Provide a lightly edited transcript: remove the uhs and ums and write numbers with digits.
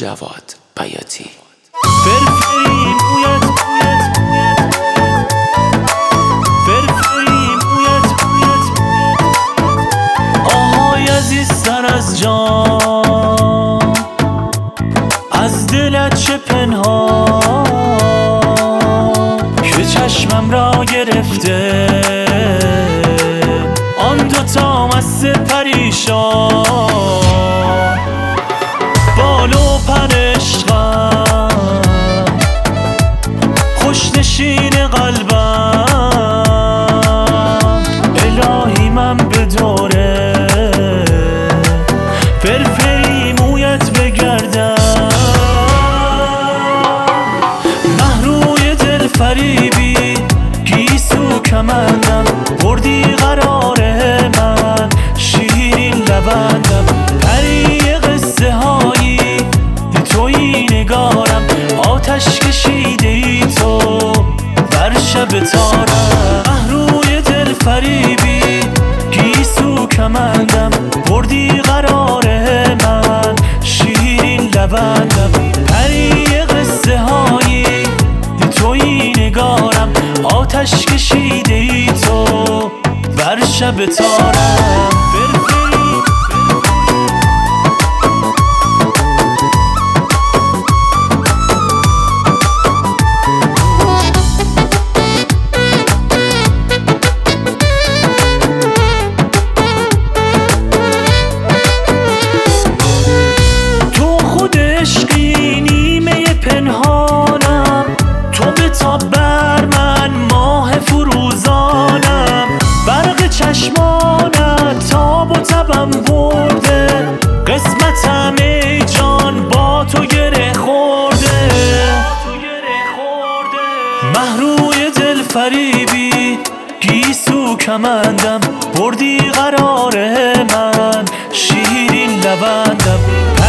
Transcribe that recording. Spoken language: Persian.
جواد بیاتی. فرفری مویت فرفری مویت آهای عزیزتر از جان، از دلت چه پنهان که چشمم را گرفته آن دوتا مست پریشان. بال و پر عشقم، خوش نشین قلبم، الهی من به دوره فرفری مویت بگردم. محروی دل فریبی گیسو کمندم، بردی قرار من شیرین لبندم. پری قصه هایی تویی نگارم، آتش کشیده ای تو بر شب تارم. محروی دل فریبی گیسو کمندم، بردی قرار من شیرین لبندم. پری قصه هایی تویی نگارم، آتش کشیده ای تو بر شب تارم. عشقی نیمه پنهانم، تو بتاب بر من ماه فروزانم. برق چشمانت تاب و تبم برده، قسمتم ای جان با تو گره خورده. محروی دل فریبی گیسو کمندم، بردی قرار من شیرین لبندم.